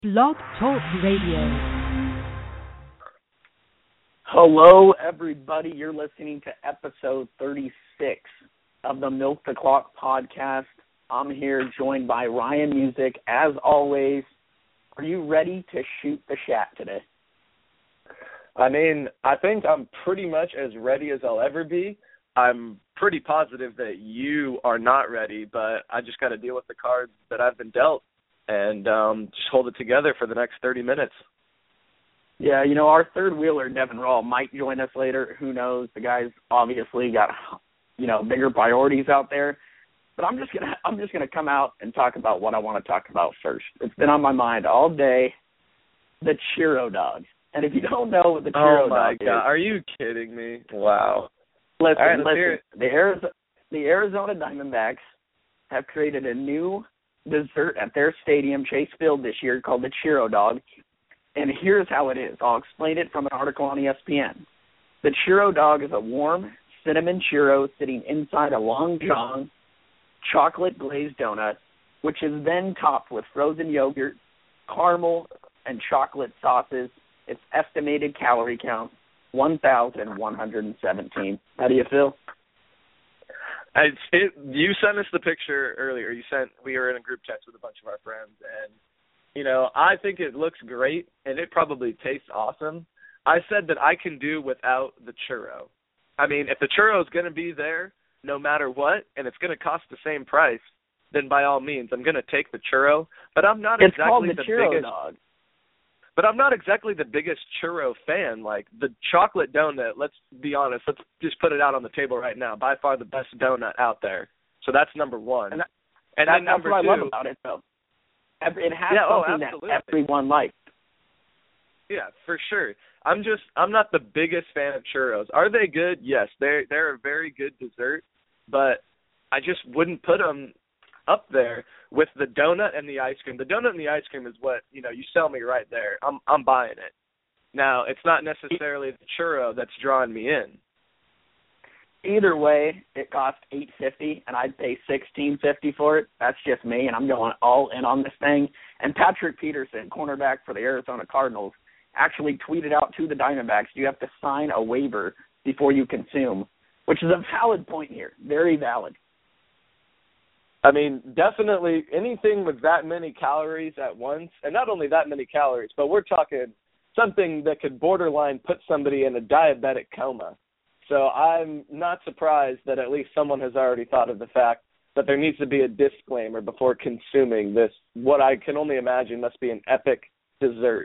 Blog Talk Radio. Hello, everybody. You're listening to episode 36 of the Milk the Clock podcast. I'm here joined by Ryan Music. As always, are you ready to shoot the shat today? I mean, I think I'm pretty much as ready as I'll ever be. I'm pretty positive that you are not ready, but I just got to deal with the cards that I've been dealt and just hold it together for the next 30 minutes. Yeah, you know, our third wheeler, Devin Rawl, might join us later. Who knows? The guy's obviously got, bigger priorities out there. But I'm just gonna come out and talk about what I want to talk about first. It's been on my mind all day. The Churro Dog. And if you don't know what the Churro Dog is, are you kidding me? Wow. Listen. The Arizona Diamondbacks have created a new dessert at their stadium, Chase Field, this year called the Churro Dog. And here's how it is. I'll explain it from an article on ESPN. The Churro Dog is a warm cinnamon churro sitting inside a Long John chocolate glazed donut, which is then topped with frozen yogurt, caramel, and chocolate sauces. Its estimated calorie count, 1,117. How do you feel? You sent us the picture earlier. We were in a group text with a bunch of our friends, and I think it looks great, and it probably tastes awesome. I said that I can do without the churro. I mean, if the churro is going to be there no matter what, and it's going to cost the same price, then by all means, I'm going to take the churro. But I'm not it's exactly called the the Churro biggest. Dog. But I'm not exactly the biggest churro fan. Like, the chocolate donut, let's be honest, let's just put it out on the table right now, by far the best donut out there. So that's number one. And then that's number what two. I love about it, though. It has something that everyone likes. Yeah, for sure. I'm not the biggest fan of churros. Are they good? Yes, they're a very good dessert, but I just wouldn't put them up there with the donut and the ice cream. The donut and the ice cream is what, you sell me right there. I'm buying it. Now, it's not necessarily the churro that's drawing me in. Either way, it cost $8.50, and I'd pay $16.50 for it. That's just me, and I'm going all in on this thing. And Patrick Peterson, cornerback for the Arizona Cardinals, actually tweeted out to the Diamondbacks, you have to sign a waiver before you consume, which is a valid point here, very valid. I mean, definitely anything with that many calories at once, and not only that many calories, but we're talking something that could borderline put somebody in a diabetic coma. So I'm not surprised that at least someone has already thought of the fact that there needs to be a disclaimer before consuming this, what I can only imagine must be an epic dessert.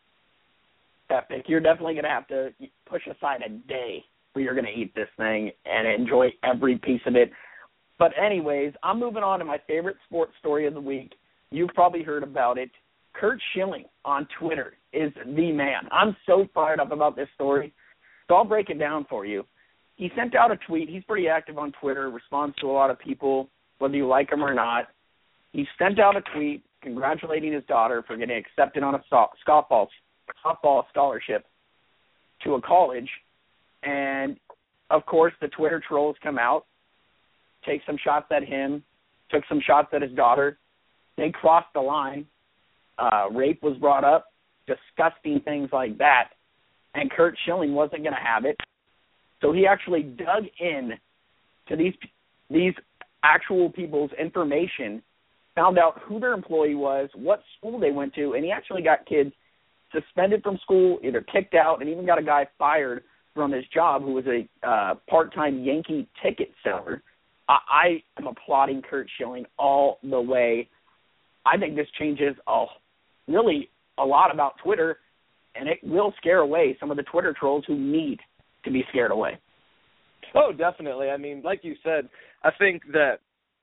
Epic. You're definitely going to have to push aside a day where you're going to eat this thing and enjoy every piece of it. But anyways, I'm moving on to my favorite sports story of the week. You've probably heard about it. Curt Schilling on Twitter is the man. I'm so fired up about this story, so I'll break it down for you. He sent out a tweet. He's pretty active on Twitter, responds to a lot of people, whether you like him or not. He sent out a tweet congratulating his daughter for getting accepted on a softball scholarship to a college. And, of course, the Twitter trolls come out, take some shots at him, took some shots at his daughter. They crossed the line. Rape was brought up, disgusting things like that. And Curt Schilling wasn't going to have it. So he actually dug in to these actual people's information, found out who their employee was, what school they went to, and he actually got kids suspended from school, either kicked out, and even got a guy fired from his job who was a part-time Yankee ticket seller. I am applauding Curt Schilling all the way. I think this changes really a lot about Twitter, and it will scare away some of the Twitter trolls who need to be scared away. Oh, definitely. I mean, like you said, I think that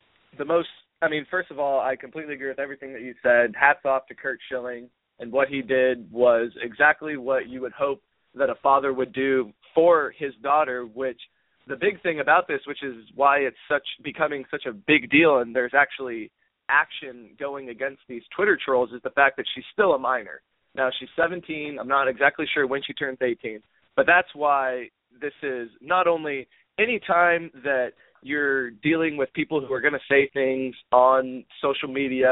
first of all, I completely agree with everything that you said. Hats off to Curt Schilling, and what he did was exactly what you would hope that a father would do for his daughter, which the big thing about this, which is why it's becoming such a big deal, and there's actually action going against these Twitter trolls, is the fact that she's still a minor. Now, she's 17. I'm not exactly sure when she turns 18. But that's why this is not only any time that you're dealing with people who are going to say things on social media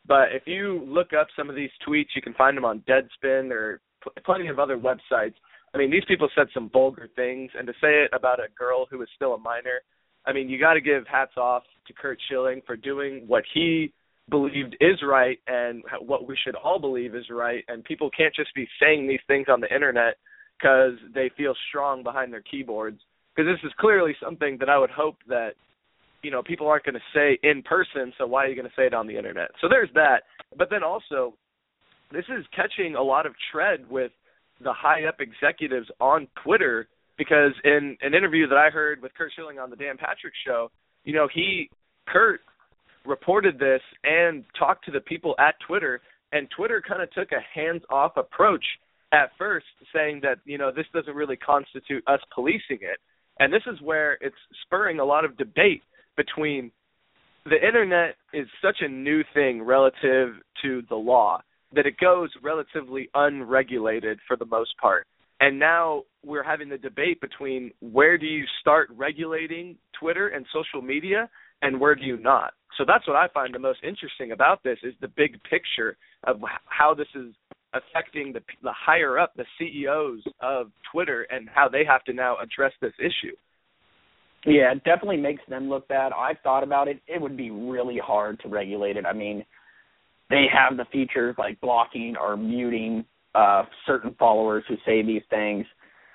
But if you look up some of these tweets, you can find them on Deadspin or plenty of other websites. I mean, these people said some vulgar things, and to say it about a girl who is still a minor, I mean, you got to give hats off to Curt Schilling for doing what he believed is right and what we should all believe is right. And people can't just be saying these things on the internet because they feel strong behind their keyboards. Because this is clearly something that I would hope that, you know, people aren't going to say in person, so why are you going to say it on the internet? So there's that. But then also, this is catching a lot of tread with the high-up executives on Twitter, because in an interview that I heard with Curt Schilling on the Dan Patrick Show, you know, Curt reported this and talked to the people at Twitter, and Twitter kind of took a hands-off approach at first, saying that, you know, this doesn't really constitute us policing it. And this is where it's spurring a lot of debate between the internet is such a new thing relative to the law that it goes relatively unregulated for the most part. And now we're having the debate between where do you start regulating Twitter and social media and where do you not. So that's what I find the most interesting about this, is the big picture of how this is affecting the higher up, the CEOs of Twitter, and how they have to now address this issue. Yeah, it definitely makes them look bad. I've thought about it. It would be really hard to regulate it. I mean, they have the features like blocking or muting certain followers who say these things.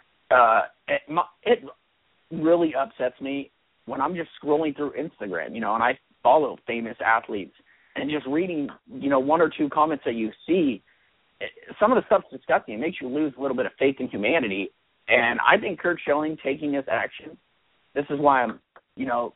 It really upsets me when I'm just scrolling through Instagram, you know, and I follow famous athletes, and just reading, you know, one or two comments that you see, some of the stuff's disgusting. It makes you lose a little bit of faith in humanity. And I think Curt Schilling taking this action, this is why I'm, you know,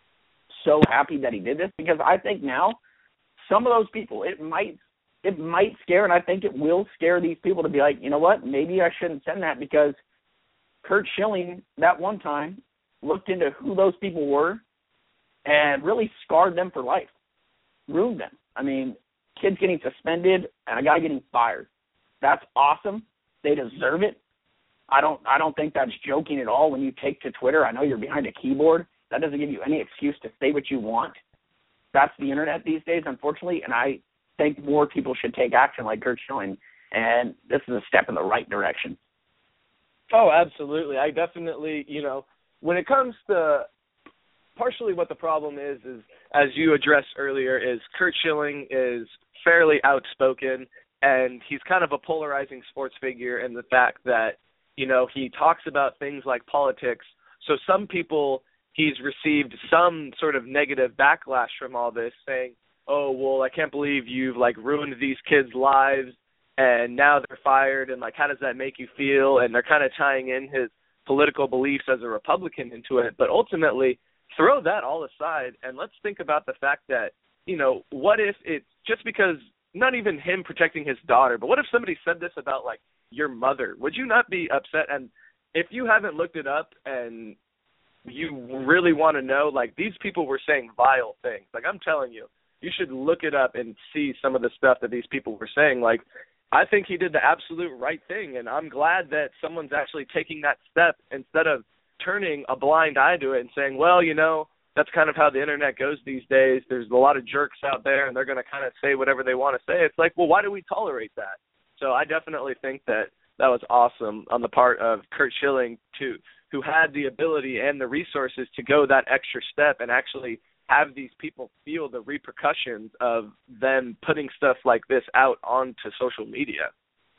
so happy that he did this, because I think now some of those people, it might scare, and I think it will scare these people to be like, you know what, maybe I shouldn't send that, because Curt Schilling that one time looked into who those people were and really scarred them for life, ruined them. I mean, kids getting suspended and a guy getting fired. That's awesome. They deserve it. I don't think that's joking at all when you take to Twitter. I know you're behind a keyboard. That doesn't give you any excuse to say what you want. That's the internet these days, unfortunately, and I think more people should take action like Curt Schilling, and this is a step in the right direction. Oh, absolutely. I definitely, you know, when it comes to partially what the problem is, as you addressed earlier, is Curt Schilling is fairly outspoken, and he's kind of a polarizing sports figure in the fact that, you know, he talks about things like politics. So some people, he's received some sort of negative backlash from all this, saying, oh, well, I can't believe you've, like, ruined these kids' lives, and now they're fired, and, like, how does that make you feel? And they're kind of tying in his political beliefs as a Republican into it. But ultimately, throw that all aside, and let's think about the fact that, you know, what if it's just because, not even him protecting his daughter, but what if somebody said this about, like, your mother? Would you not be upset? And if you haven't looked it up and you really want to know, like, these people were saying vile things. Like, I'm telling you, you should look it up and see some of the stuff that these people were saying. Like, I think he did the absolute right thing, and I'm glad that someone's actually taking that step instead of turning a blind eye to it and saying, well, you know, that's kind of how the internet goes these days. There's a lot of jerks out there, and they're going to kind of say whatever they want to say. It's like, well, why do we tolerate that? So I definitely think that was awesome on the part of Curt Schilling, who had the ability and the resources to go that extra step and actually have these people feel the repercussions of them putting stuff like this out onto social media.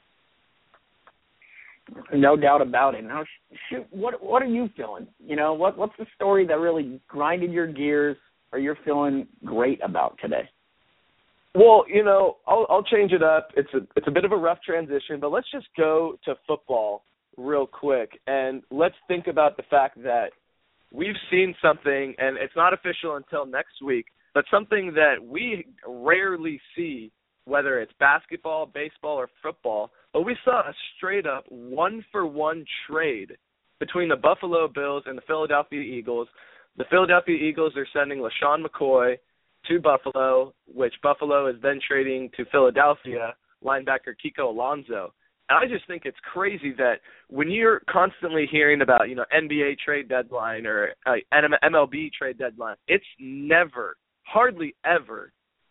No doubt about it. Now, shoot, what are you feeling? You know, what's the story that really grinded your gears or you're feeling great about today? Well, you know, I'll change it up. It's a bit of a rough transition, but let's just go to football real quick, and let's think about the fact that we've seen something, and it's not official until next week, but something that we rarely see, whether it's basketball, baseball, or football, but we saw a straight-up one-for-one trade between the Buffalo Bills and the Philadelphia Eagles. The Philadelphia Eagles are sending LaShawn McCoy to Buffalo, which Buffalo is then trading to Philadelphia, linebacker Kiko Alonso. And I just think it's crazy that when you're constantly hearing about, you know, NBA trade deadline or MLB trade deadline, it's never, hardly ever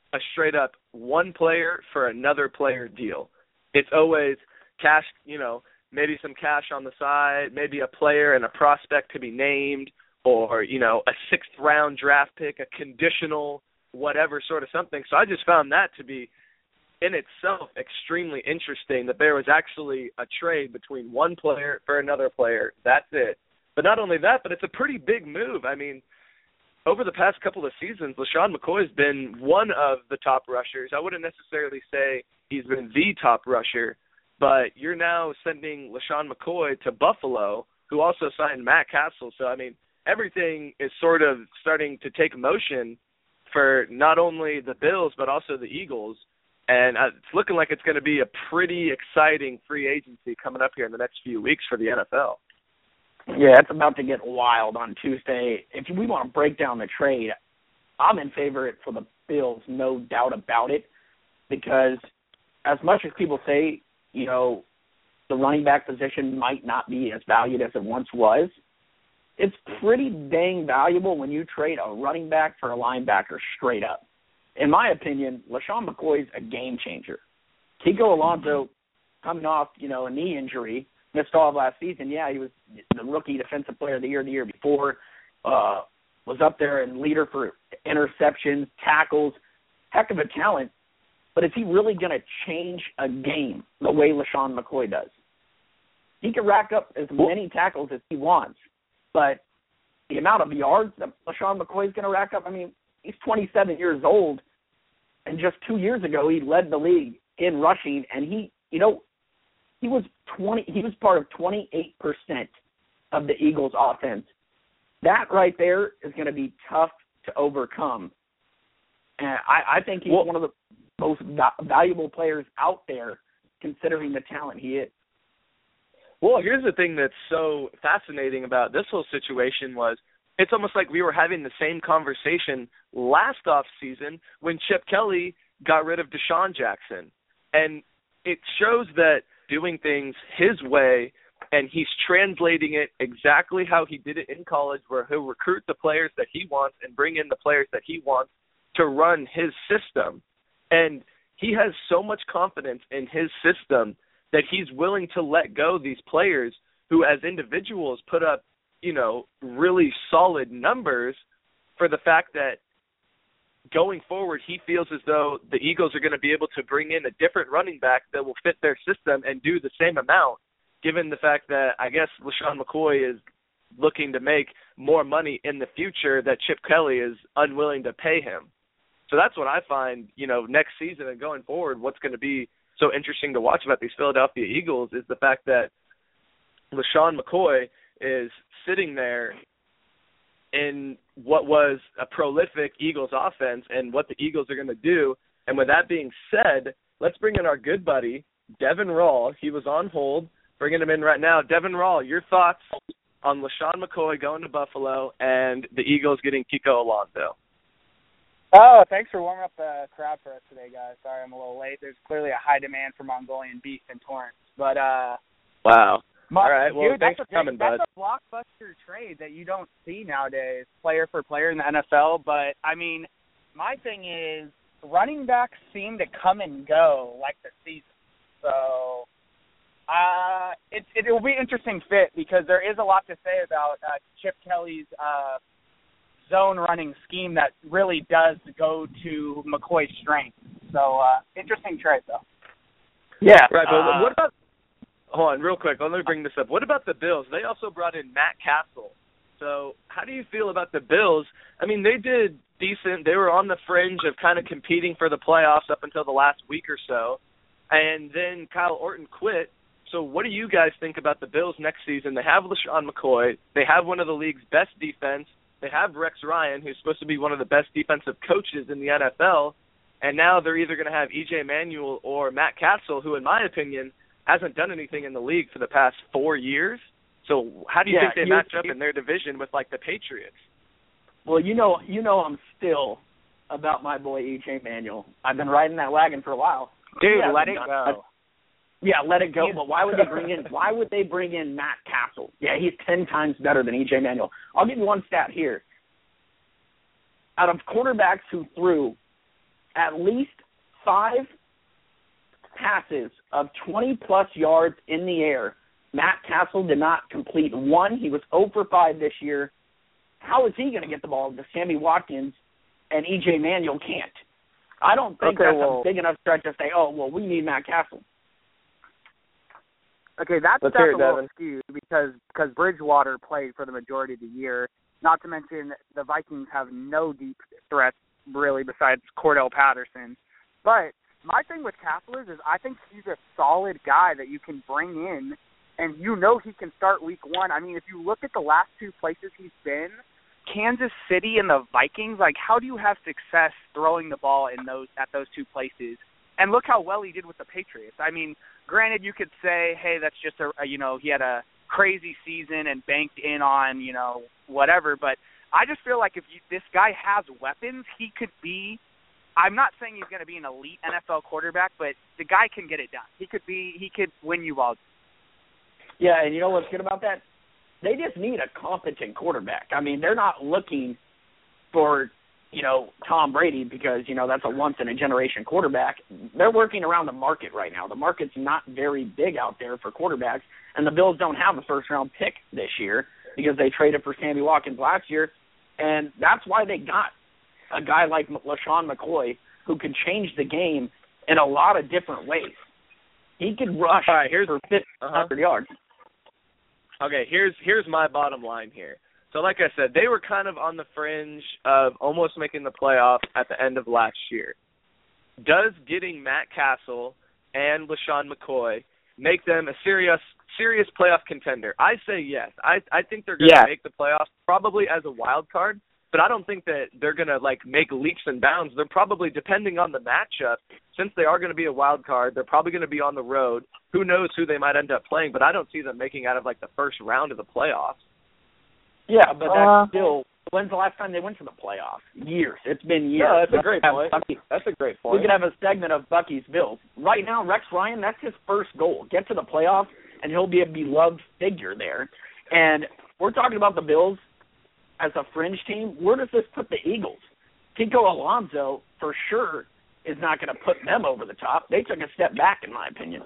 a straight-up one player for another player deal. It's always cash, maybe some cash on the side, maybe a player and a prospect to be named, or, a sixth-round draft pick, a conditional, whatever sort of something. So I just found that to be, in itself, extremely interesting, that there was actually a trade between one player for another player. That's it. But not only that, but it's a pretty big move. I mean, over the past couple of seasons, LeSean McCoy has been one of the top rushers. I wouldn't necessarily say he's been the top rusher, but you're now sending LeSean McCoy to Buffalo, who also signed Matt Castle. So, I mean, everything is sort of starting to take motion for not only the Bills but also the Eagles. And it's looking like it's going to be a pretty exciting free agency coming up here in the next few weeks for the NFL. Yeah, it's about to get wild on Tuesday. If we want to break down the trade, I'm in favor for the Bills, no doubt about it, because as much as people say, the running back position might not be as valued as it once was, it's pretty dang valuable when you trade a running back for a linebacker straight up. In my opinion, LeSean McCoy's a game changer. Kiko Alonso, coming off, a knee injury, missed all of last season. Yeah, he was the rookie defensive player of the year before, was up there and leader for interceptions, tackles, heck of a talent. But is he really going to change a game the way LeSean McCoy does? He can rack up as many tackles as he wants, but the amount of yards that LeSean McCoy is going to rack up, I mean, he's 27 years old, and just 2 years ago he led the league in rushing, and he was part of 28% of the Eagles' offense. That right there is going to be tough to overcome. And I think he's one of the most valuable players out there, considering the talent he is. Well, here's the thing that's so fascinating about this whole situation was it's almost like we were having the same conversation last offseason when Chip Kelly got rid of Deshaun Jackson. And it shows that doing things his way, and he's translating it exactly how he did it in college, where he'll recruit the players that he wants and bring in the players that he wants to run his system. And he has so much confidence in his system that he's willing to let go these players who as individuals put up, really solid numbers, for the fact that going forward he feels as though the Eagles are going to be able to bring in a different running back that will fit their system and do the same amount, given the fact that I guess LeSean McCoy is looking to make more money in the future that Chip Kelly is unwilling to pay him. So that's what I find, next season and going forward, what's going to be so interesting to watch about these Philadelphia Eagles is the fact that LeSean McCoy is sitting there in what was a prolific Eagles offense and what the Eagles are going to do. And with that being said, let's bring in our good buddy, Devin Rawl. He was on hold. Bringing him in right now. Devin Rawl, your thoughts on LeSean McCoy going to Buffalo and the Eagles getting Kiko Alonso? Oh, thanks for warming up the crowd for us today, guys. Sorry I'm a little late. There's clearly a high demand for Mongolian beef in Torrance. But wow. All right. Well, dude, thanks for coming, bud. That's a blockbuster trade that you don't see nowadays, player for player in the NFL. But, I mean, my thing is running backs seem to come and go like the season. So it will be an interesting fit because there is a lot to say about Chip Kelly's zone running scheme that really does go to McCoy's strength. So interesting trade, though. Yeah. Right, but what about – hold on, real quick. Let me bring this up. What about the Bills? They also brought in Matt Castle. So how do you feel about the Bills? I mean, they did decent. They were on the fringe of kind of competing for the playoffs up until the last week or so. And then Kyle Orton quit. So what do you guys think about the Bills next season? They have LeSean McCoy. They have one of the league's best defense. They have Rex Ryan, who's supposed to be one of the best defensive coaches in the NFL. And now they're either going to have E.J. Manuel or Matt Castle, who, in my opinion, hasn't done anything in the league for the past 4 years. So how do you think they match up in their division with, like, the Patriots? Well, you know I'm still about my boy E.J. Manuel. I've been riding that wagon for a while. Dude, let it go. Yeah, let it go. But why would they bring in Matt Castle? Yeah, he's 10 times better than E.J. Manuel. I'll give you one stat here. Out of quarterbacks who threw at least 5 passes of 20-plus yards in the air. Matt Castle did not complete one. He was 0 for 5 this year. How is he going to get the ball to Sammy Watkins and E.J. Manuel can't? I don't think that's a big enough stretch to say, oh, well, we need Matt Castle. Okay, that's a little skewed because Bridgewater played for the majority of the year. Not to mention the Vikings have no deep threats, really, besides Cordell Patterson. But my thing with Castle is I think he's a solid guy that you can bring in, and you know he can start week 1. I mean, if you look at the last 2 places he's been, Kansas City and the Vikings, like, how do you have success throwing the ball in at those 2 places? And look how well he did with the Patriots. I mean, granted, you could say, hey, that's just he had a crazy season and banked in on, whatever. But I just feel like if this guy has weapons, he could be. I'm not saying he's going to be an elite NFL quarterback, but the guy can get it done. He could win you all. Yeah, and you know what's good about that? They just need a competent quarterback. I mean, they're not looking for, Tom Brady because, that's a once-in-a-generation quarterback. They're working around the market right now. The market's not very big out there for quarterbacks, and the Bills don't have a first-round pick this year because they traded for Sammy Watkins last year, and that's why they got a guy like LaShawn McCoy who could change the game in a lot of different ways. He could rush for 500 yards. Okay, here's my bottom line here. So like I said, they were kind of on the fringe of almost making the playoffs at the end of last year. Does getting Matt Castle and LaShawn McCoy make them a serious playoff contender? I say yes. I think they're going to make the playoffs probably as a wild card, but I don't think that they're going to make leaps and bounds. They're probably, depending on the matchup, since they are going to be a wild card, they're probably going to be on the road. Who knows who they might end up playing, but I don't see them making out of the first round of the playoffs. Yeah, but that's still, when's the last time they went to the playoffs? Years. It's been years. No, that's a great point. That's a great point. We could have a segment of Bucky's Bills. Right now, Rex Ryan, that's his first goal. Get to the playoffs, and he'll be a beloved figure there. And we're talking about the Bills as a fringe team. Where does this put the Eagles? Kiko Alonso, for sure, is not going to put them over the top. They took a step back, in my opinion.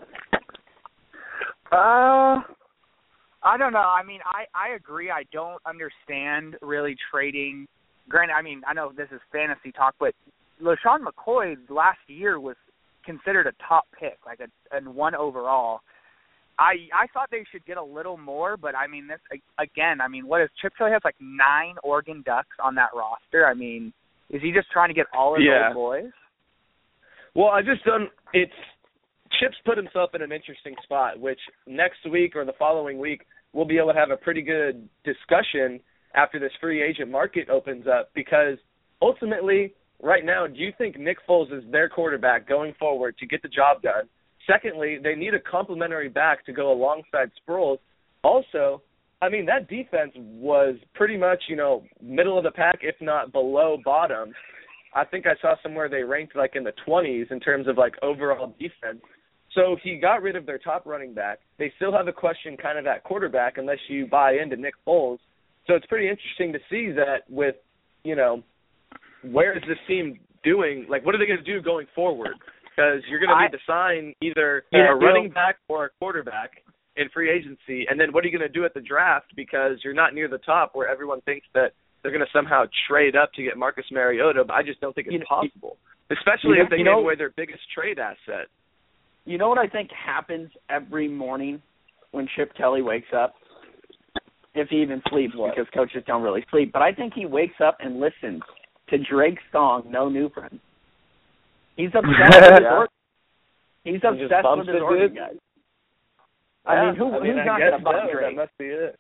I don't know. I mean, I agree. I don't understand really trading. Granted, I mean, I know this is fantasy talk, but LaShawn McCoy last year was considered a top pick, like a 1 overall. I thought they should get a little more, but I mean, this again. I mean, what is Chip Kelly has 9 Oregon Ducks on that roster? I mean, is he just trying to get all of those boys? Well, I just don't. Chip's put himself in an interesting spot, which next week or the following week we'll be able to have a pretty good discussion after this free agent market opens up, because ultimately right now, do you think Nick Foles is their quarterback going forward to get the job done? Secondly, they need a complimentary back to go alongside Sproles. Also, I mean, that defense was pretty much, middle of the pack, if not below bottom. I think I saw somewhere they ranked in the 20s in terms of overall defense. So he got rid of their top running back. They still have a question kind of at quarterback unless you buy into Nick Foles. So it's pretty interesting to see that with, where is this team doing? What are they going to do going forward? Because you're going to need to sign either a running back or a quarterback in free agency. And then what are you going to do at the draft? Because you're not near the top where everyone thinks that they're going to somehow trade up to get Marcus Mariota. But I just don't think it's possible, especially if they gave away their biggest trade asset. You know what I think happens every morning when Chip Kelly wakes up? If he even sleeps, because coaches don't really sleep. But I think he wakes up and listens to Drake's song, No New Friends. He's obsessed with his Oregon. He's obsessed with his Oregon guys. I mean, who's not going to buy Drake? That must be it.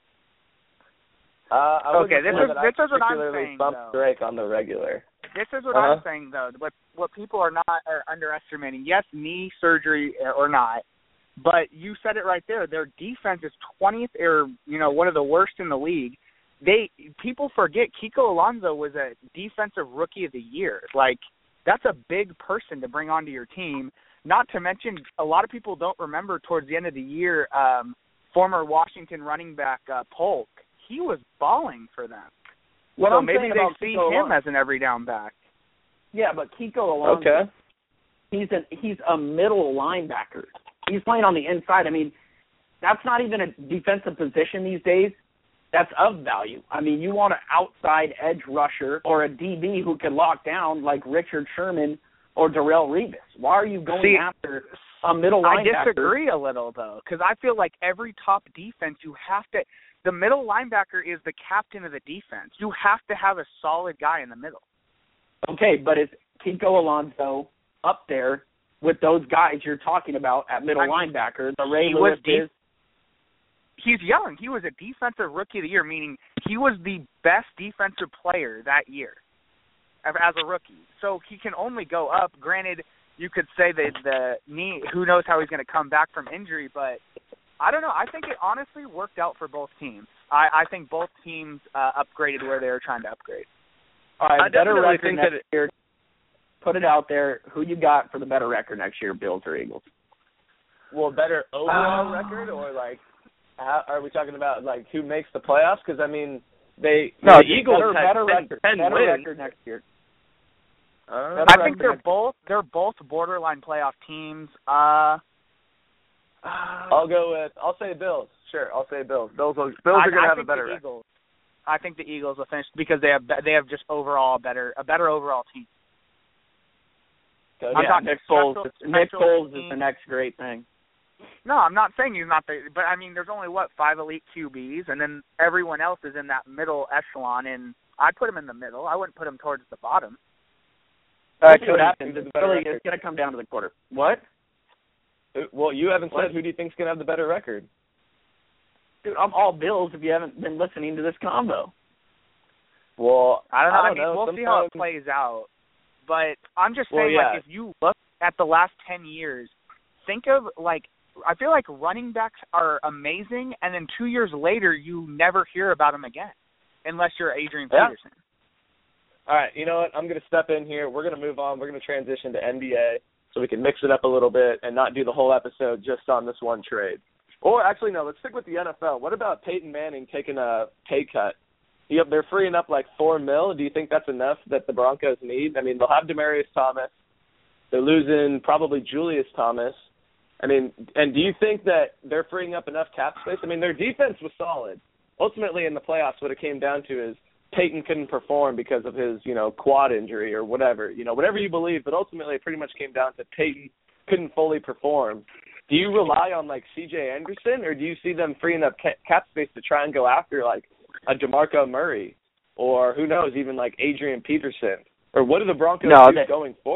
Okay, this is what I'm saying, though. Drake on the regular. This is what I'm saying, though. What people are underestimating, yes, knee surgery or not, but you said it right there. Their defense is 20th or, one of the worst in the league. People forget Kiko Alonso was a defensive rookie of the year. That's a big person to bring onto your team. Not to mention, a lot of people don't remember towards the end of the year, former Washington running back Polk. He was balling for them. So maybe they see him as an every down back. Yeah, but Kiko Alonso, Okay. he's a middle linebacker. He's playing on the inside. I mean, that's not even a defensive position these days. That's of value. I mean, you want an outside edge rusher or a DB who can lock down like Richard Sherman or Darrelle Revis. Why are you going after a middle linebacker? I disagree a little, though, because I feel like every top defense you have to – the middle linebacker is the captain of the defense. You have to have a solid guy in the middle. Okay, but is Kiko Alonso up there with those guys you're talking about at middle linebacker? The Ray Lewis is. He's young. He was a defensive rookie of the year, meaning he was the best defensive player that year as a rookie. So he can only go up. Granted, you could say that the knee, who knows how he's going to come back from injury, but I don't know. I think it honestly worked out for both teams. I think both teams upgraded where they were trying to upgrade. All right, I definitely think that year. Put it out there. Who you got for the better record next year, Bills or Eagles? Well, better overall record, or like, are we talking about like who makes the playoffs? Because I mean, the Eagles had better 10 better wins. record next year. I think they're both borderline playoff teams. I'll say Bills. Sure, I'll say Bills. Bills are going to have a better record. I think the Eagles will finish because they have just overall a better overall team. So, Nick Foles is the next great thing. No, I'm not saying he's not but I mean, there's only 5 elite QBs, and then everyone else is in that middle echelon, and I'd put him in the middle. I wouldn't put him towards the bottom. It's going to come down to the quarter. What? Well, you haven't said who do you think's going to have the better record. Dude, I'm all Bills if you haven't been listening to this combo. Well, I don't know. I mean, we'll see how it plays out. But I'm just saying, if you look at the last 10 years, think of, I feel like running backs are amazing, and then 2 years later, you never hear about them again, unless you're Adrian Peterson. All right, you know what? I'm going to step in here. We're going to move on. We're going to transition to NBA so we can mix it up a little bit and not do the whole episode just on this one trade. Or actually, no, let's stick with the NFL. What about Peyton Manning taking a pay cut? They're freeing up like $4 million. Do you think that's enough that the Broncos need? I mean, they'll have Demaryius Thomas. They're losing probably Julius Thomas. I mean, and do you think that they're freeing up enough cap space? I mean, their defense was solid. Ultimately, in the playoffs, what it came down to is Peyton couldn't perform because of his, quad injury or whatever. Whatever you believe, but ultimately it pretty much came down to Peyton couldn't fully perform. Do you rely on, C.J. Anderson, or do you see them freeing up cap space to try and go after, a DeMarco Murray or, who knows, even, Adrian Peterson? Or what do the Broncos do going forward?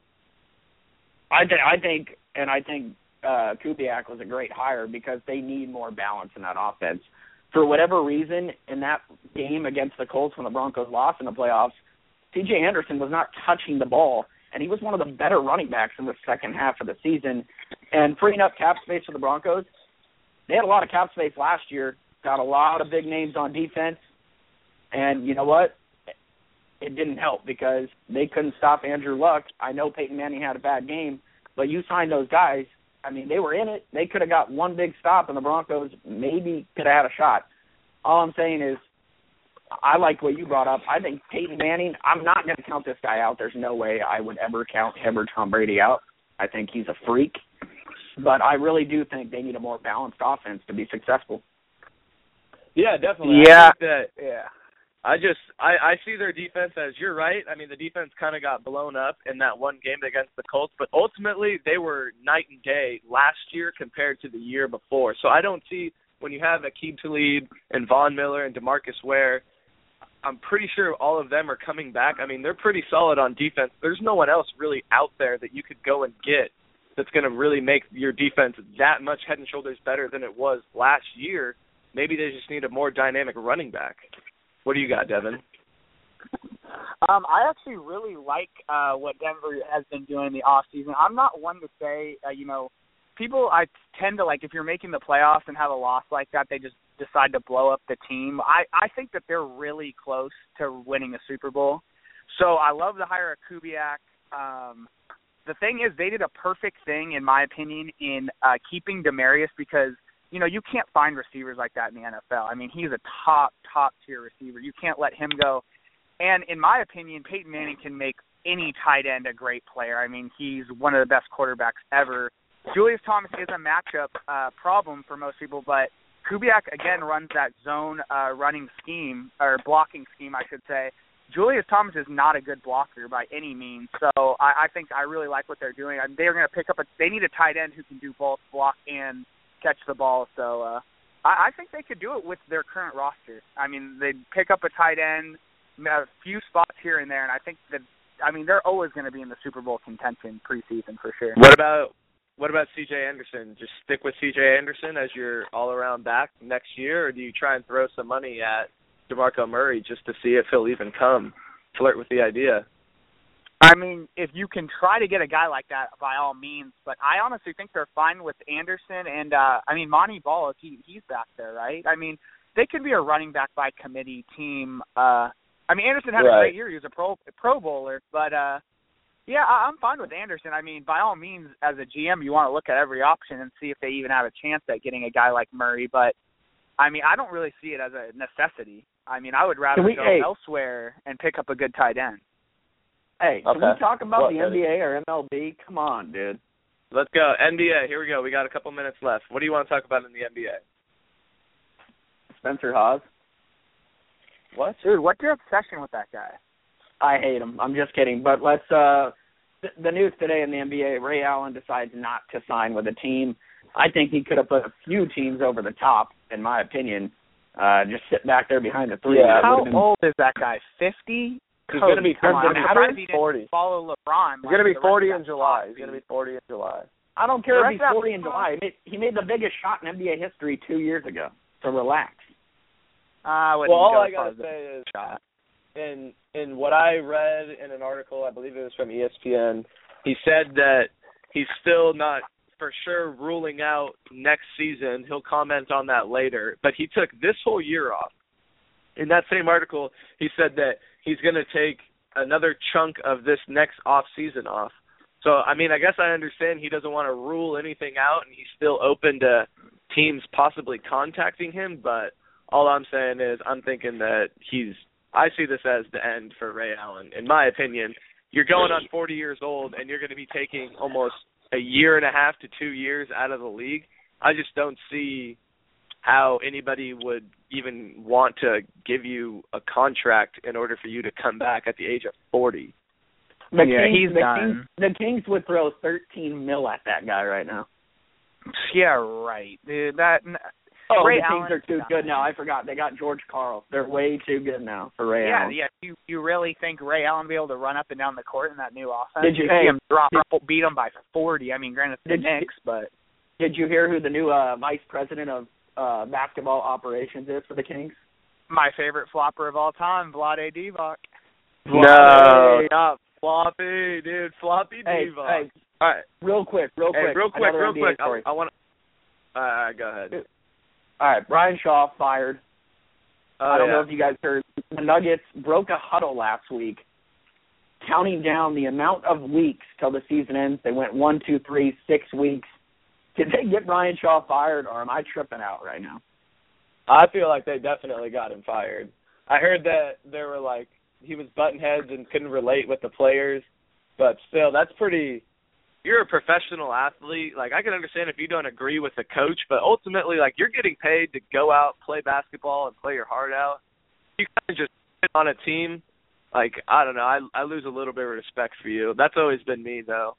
I think Kubiak was a great hire because they need more balance in that offense. For whatever reason, in that game against the Colts when the Broncos lost in the playoffs, C.J. Anderson was not touching the ball, and he was one of the better running backs in the second half of the season. And freeing up cap space for the Broncos, they had a lot of cap space last year, got a lot of big names on defense, and you know what? It didn't help because they couldn't stop Andrew Luck. I know Peyton Manning had a bad game, but you signed those guys. I mean, they were in it. They could have got one big stop, and the Broncos maybe could have had a shot. All I'm saying is I like what you brought up. I think Peyton Manning, I'm not going to count this guy out. There's no way I would ever count him or Tom Brady out. I think he's a freak. But I really do think they need a more balanced offense to be successful. Yeah, definitely. Yeah. I see their defense as, you're right. I mean, the defense kind of got blown up in that one game against the Colts, but ultimately they were night and day last year compared to the year before. So I don't see, when you have Aqib Talib and Von Miller and DeMarcus Ware, I'm pretty sure all of them are coming back. I mean, they're pretty solid on defense. There's no one else really out there that you could go and get that's going to really make your defense that much head and shoulders better than it was last year. Maybe they just need a more dynamic running back. What do you got, Devin? I actually really like what Denver has been doing in the offseason. I'm not one to say, people I tend to, if you're making the playoffs and have a loss like that, they just decide to blow up the team. I think that they're really close to winning a Super Bowl. So I love the hire of Kubiak. The thing is, they did a perfect thing, in my opinion, in keeping Demaryius because, you can't find receivers like that in the NFL. I mean, he's a top-tier receiver. You can't let him go. And in my opinion, Peyton Manning can make any tight end a great player. I mean, he's one of the best quarterbacks ever. Julius Thomas is a matchup problem for most people, but Kubiak, again, runs that zone running scheme, or blocking scheme, I should say. Julius Thomas is not a good blocker by any means, so I think I really like what they're doing. They're going to pick up they need a tight end who can do both block and catch the ball, so I think they could do it with their current roster. I mean, they'd pick up a tight end, a few spots here and there, and I think they're always going to be in the Super Bowl contention preseason for sure. What about C.J. Anderson? Just stick with C.J. Anderson as your all-around back next year, or do you try and throw some money at DeMarco Murray just to see if he'll even flirt with the idea? I mean, if you can try to get a guy like that, by all means, but I honestly think they're fine with Anderson, and, Monty Ball, he's back there, right? I mean, they could be a running back by committee team. Anderson had a great year. He was a pro bowler, but yeah, I'm fine with Anderson. I mean, by all means, as a GM, you want to look at every option and see if they even have a chance at getting a guy like Murray. But, I don't really see it as a necessity. I would rather go elsewhere and pick up a good tight end. Hey, can we talk about the NBA or MLB? Come on, dude. Let's go. NBA, here we go. We got a couple minutes left. What do you want to talk about in the NBA? Spencer Hawes. What? Dude, what's your obsession with that guy? I hate him. I'm just kidding. But let's the news today in the NBA, Ray Allen decides not to sign with a team. I think he could have put a few teams over the top, in my opinion. Just sit back there behind the three. Yeah, how old is that guy? 50? He's going to be 40. Follow LeBron. He's going to be 40 in July. He's going to be 40 in July. I don't care if he's 40 in July. He made the biggest shot in NBA history 2 years ago. So relax. All I got to say is, in what I read in an article, I believe it was from ESPN, he said that he's still not for sure ruling out next season. He'll comment on that later. But he took this whole year off. In that same article, he said that he's going to take another chunk of this next off season off. So, I guess I understand he doesn't want to rule anything out, and he's still open to teams possibly contacting him. But all I'm saying is I'm thinking that I see this as the end for Ray Allen. In my opinion, you're going on 40 years old, and you're going to be taking almost a year and a half to 2 years out of the league. I just don't see how anybody would even want to give you a contract in order for you to come back at the age of 40. The Kings would throw $13 million at that guy right now. Yeah, right. Dude, the Kings are too good now. I forgot. They got George Karl. They're way too good now for Ray Allen. Yeah. You really think Ray Allen will be able to run up and down the court in that new offense? Did you see him beat him by 40? Granted, the Knicks, but... Did you hear who the new vice president of basketball operations is for the Kings? My favorite flopper of all time, Vlade Divac. No, not Floppy, dude. Floppy Divac. Hey, all right. Real quick. I want to... go ahead. All right, Brian Shaw fired. I don't know if you guys heard. The Nuggets broke a huddle last week, counting down the amount of weeks till the season ends. They went 1, 2, 3, 6 weeks. Did they get Brian Shaw fired, or am I tripping out right now? I feel like they definitely got him fired. I heard that they were like, he was button heads and couldn't relate with the players, but still, that's pretty... You're a professional athlete. Like, I can understand if you don't agree with the coach, but ultimately, like, you're getting paid to go out, play basketball, and play your heart out. You kind of just sit on a team. Like, I don't know. I lose a little bit of respect for you. That's always been me, though.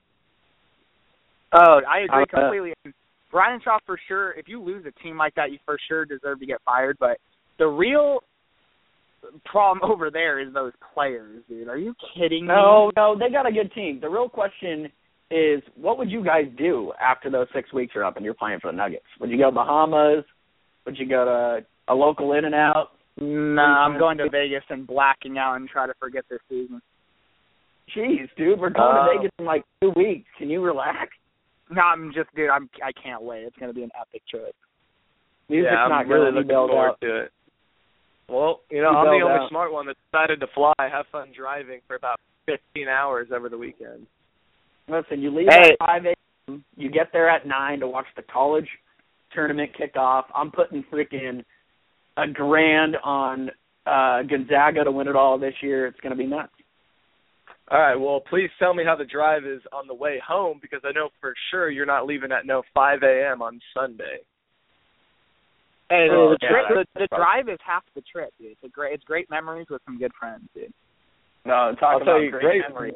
Oh, I agree completely. Brian Shaw, for sure, if you lose a team like that, you for sure deserve to get fired. But the real problem over there is those players, dude. Are you kidding me? No, they got a good team. The real question is, what would you guys do after those 6 weeks are up and you're playing for the Nuggets? Would you go Bahamas? Would you go to a local In-N-Out? No, I'm going to Vegas and blacking out and try to forget this season. Jeez, dude, we're going to Vegas in like 2 weeks. Can you relax? No, I can't wait. It's going to be an epic trip. Music's I'm really looking forward to it. Well, I'm the only smart one that decided to fly. Have fun driving for about 15 hours over the weekend. Listen, you leave at 5 a.m., you get there at 9 to watch the college tournament kick off. I'm putting freaking $1,000 on Gonzaga to win it all this year. It's going to be nuts. All right, well, please tell me how the drive is on the way home, because I know for sure you're not leaving at 5 a.m. on Sunday. Hey, Oh, the drive is half the trip, dude. It's great memories with some good friends, dude. No, talk I'll tell about you, great memories.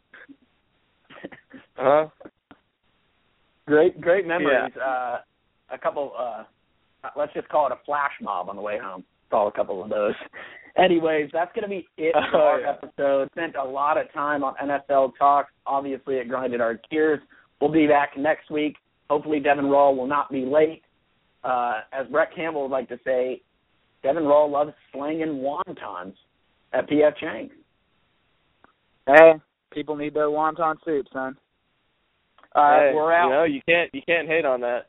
Huh? Great memories. Yeah. A couple, let's just call it a flash mob on the way home. Saw a couple of those. Anyways, that's going to be it for our episode. Spent a lot of time on NFL talk. Obviously, it grinded our gears. We'll be back next week. Hopefully, Devin Rawl will not be late. As Brett Campbell would like to say, Devin Rawl loves slanging wontons at P.F. Chang's. Hey, people need their wonton soup, son. Hey, we're out. You can't hate on that.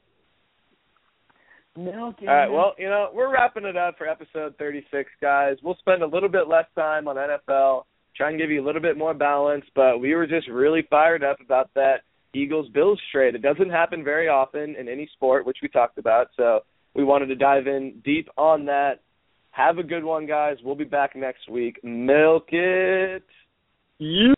Milk. All right, well, we're wrapping it up for episode 36, guys. We'll spend a little bit less time on NFL, try and give you a little bit more balance, but we were just really fired up about that Eagles-Bills trade. It doesn't happen very often in any sport, which we talked about, so we wanted to dive in deep on that. Have a good one, guys. We'll be back next week. Milk it. You.